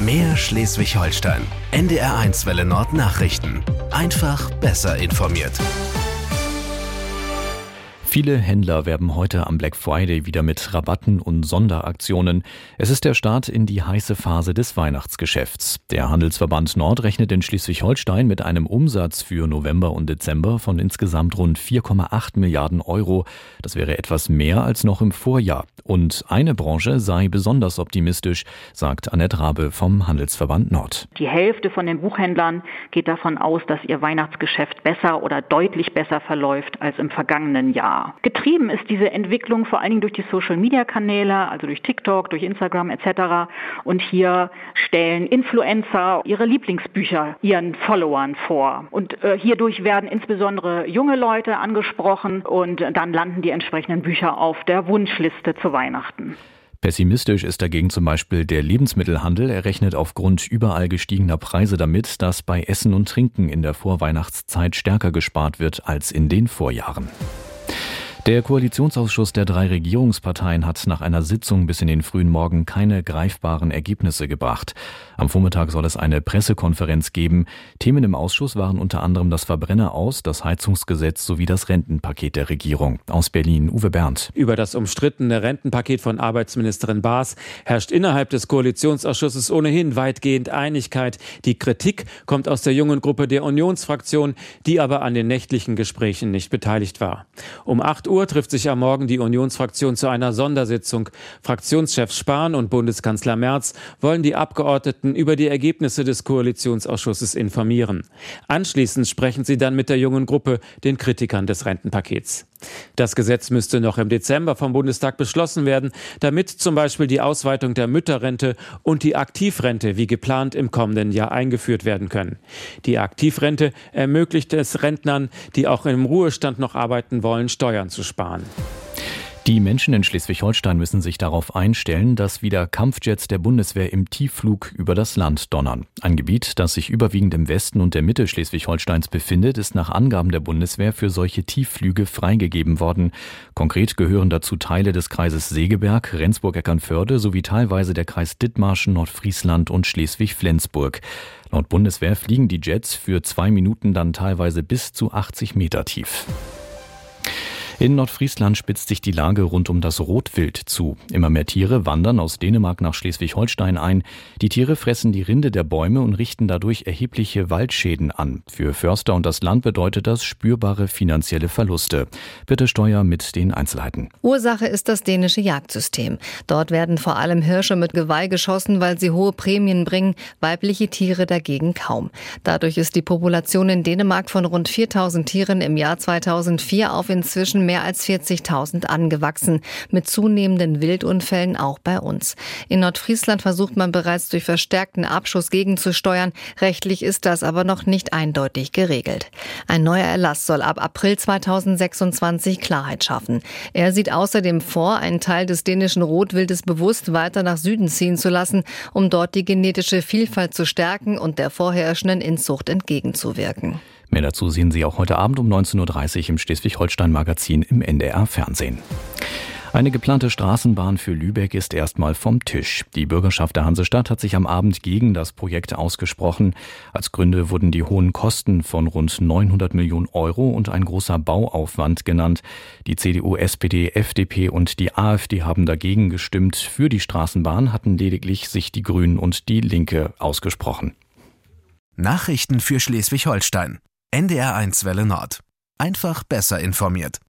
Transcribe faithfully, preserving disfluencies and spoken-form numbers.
Mehr Schleswig-Holstein. N D R eins Welle Nord Nachrichten. Einfach besser informiert. Viele Händler werben heute am Black Friday wieder mit Rabatten und Sonderaktionen. Es ist der Start in die heiße Phase des Weihnachtsgeschäfts. Der Handelsverband Nord rechnet in Schleswig-Holstein mit einem Umsatz für November und Dezember von insgesamt rund vier Komma acht Milliarden Euro. Das wäre etwas mehr als noch im Vorjahr. Und eine Branche sei besonders optimistisch, sagt Annette Rabe vom Handelsverband Nord. Die Hälfte von den Buchhändlern geht davon aus, dass ihr Weihnachtsgeschäft besser oder deutlich besser verläuft als im vergangenen Jahr. Getrieben ist diese Entwicklung vor allen Dingen durch die Social-Media-Kanäle, also durch TikTok, durch Instagram et cetera. Und hier stellen Influencer ihre Lieblingsbücher ihren Followern vor. Und äh, hierdurch werden insbesondere junge Leute angesprochen und dann landen die entsprechenden Bücher auf der Wunschliste zu Weihnachten. Pessimistisch ist dagegen zum Beispiel der Lebensmittelhandel. Er rechnet aufgrund überall gestiegener Preise damit, dass bei Essen und Trinken in der Vorweihnachtszeit stärker gespart wird als in den Vorjahren. Der Koalitionsausschuss der drei Regierungsparteien hat nach einer Sitzung bis in den frühen Morgen keine greifbaren Ergebnisse gebracht. Am Vormittag soll es eine Pressekonferenz geben. Themen im Ausschuss waren unter anderem das Verbrenneraus, das Heizungsgesetz sowie das Rentenpaket der Regierung. Aus Berlin, Uwe Berndt. Über das umstrittene Rentenpaket von Arbeitsministerin Baas herrscht innerhalb des Koalitionsausschusses ohnehin weitgehend Einigkeit. Die Kritik kommt aus der jungen Gruppe der Unionsfraktion, die aber an den nächtlichen Gesprächen nicht beteiligt war. Um acht Uhr trifft sich am Morgen die Unionsfraktion zu einer Sondersitzung. Fraktionschef Spahn und Bundeskanzler Merz wollen die Abgeordneten über die Ergebnisse des Koalitionsausschusses informieren. Anschließend sprechen sie dann mit der jungen Gruppe, den Kritikern des Rentenpakets. Das Gesetz müsste noch im Dezember vom Bundestag beschlossen werden, damit zum Beispiel die Ausweitung der Mütterrente und die Aktivrente wie geplant im kommenden Jahr eingeführt werden können. Die Aktivrente ermöglicht es Rentnern, die auch im Ruhestand noch arbeiten wollen, Steuern zu sparen. Die Menschen in Schleswig-Holstein müssen sich darauf einstellen, dass wieder Kampfjets der Bundeswehr im Tiefflug über das Land donnern. Ein Gebiet, das sich überwiegend im Westen und der Mitte Schleswig-Holsteins befindet, ist nach Angaben der Bundeswehr für solche Tiefflüge freigegeben worden. Konkret gehören dazu Teile des Kreises Segeberg, Rendsburg-Eckernförde sowie teilweise der Kreis Dithmarschen, Nordfriesland und Schleswig-Flensburg. Laut Bundeswehr fliegen die Jets für zwei Minuten dann teilweise bis zu achtzig Meter tief. In Nordfriesland spitzt sich die Lage rund um das Rotwild zu. Immer mehr Tiere wandern aus Dänemark nach Schleswig-Holstein ein. Die Tiere fressen die Rinde der Bäume und richten dadurch erhebliche Waldschäden an. Für Förster und das Land bedeutet das spürbare finanzielle Verluste. Bitte Steuer mit den Einzelheiten. Ursache ist das dänische Jagdsystem. Dort werden vor allem Hirsche mit Geweih geschossen, weil sie hohe Prämien bringen, weibliche Tiere dagegen kaum. Dadurch ist die Population in Dänemark von rund viertausend Tieren im Jahr zweitausendvier auf inzwischen mehr als vierzigtausend angewachsen, mit zunehmenden Wildunfällen auch bei uns. In Nordfriesland versucht man bereits durch verstärkten Abschuss gegenzusteuern. Rechtlich ist das aber noch nicht eindeutig geregelt. Ein neuer Erlass soll ab April zweitausendsechsundzwanzig Klarheit schaffen. Er sieht außerdem vor, einen Teil des dänischen Rotwildes bewusst weiter nach Süden ziehen zu lassen, um dort die genetische Vielfalt zu stärken und der vorherrschenden Inzucht entgegenzuwirken. Mehr dazu sehen Sie auch heute Abend um neunzehn Uhr dreißig im Schleswig-Holstein-Magazin im N D R-Fernsehen. Eine geplante Straßenbahn für Lübeck ist erstmal vom Tisch. Die Bürgerschaft der Hansestadt hat sich am Abend gegen das Projekt ausgesprochen. Als Gründe wurden die hohen Kosten von rund neunhundert Millionen Euro und ein großer Bauaufwand genannt. Die C D U, S P D, F D P und die AfD haben dagegen gestimmt. Für die Straßenbahn hatten lediglich sich die Grünen und die Linke ausgesprochen. Nachrichten für Schleswig-Holstein. N D R eins Welle Nord. Einfach besser informiert.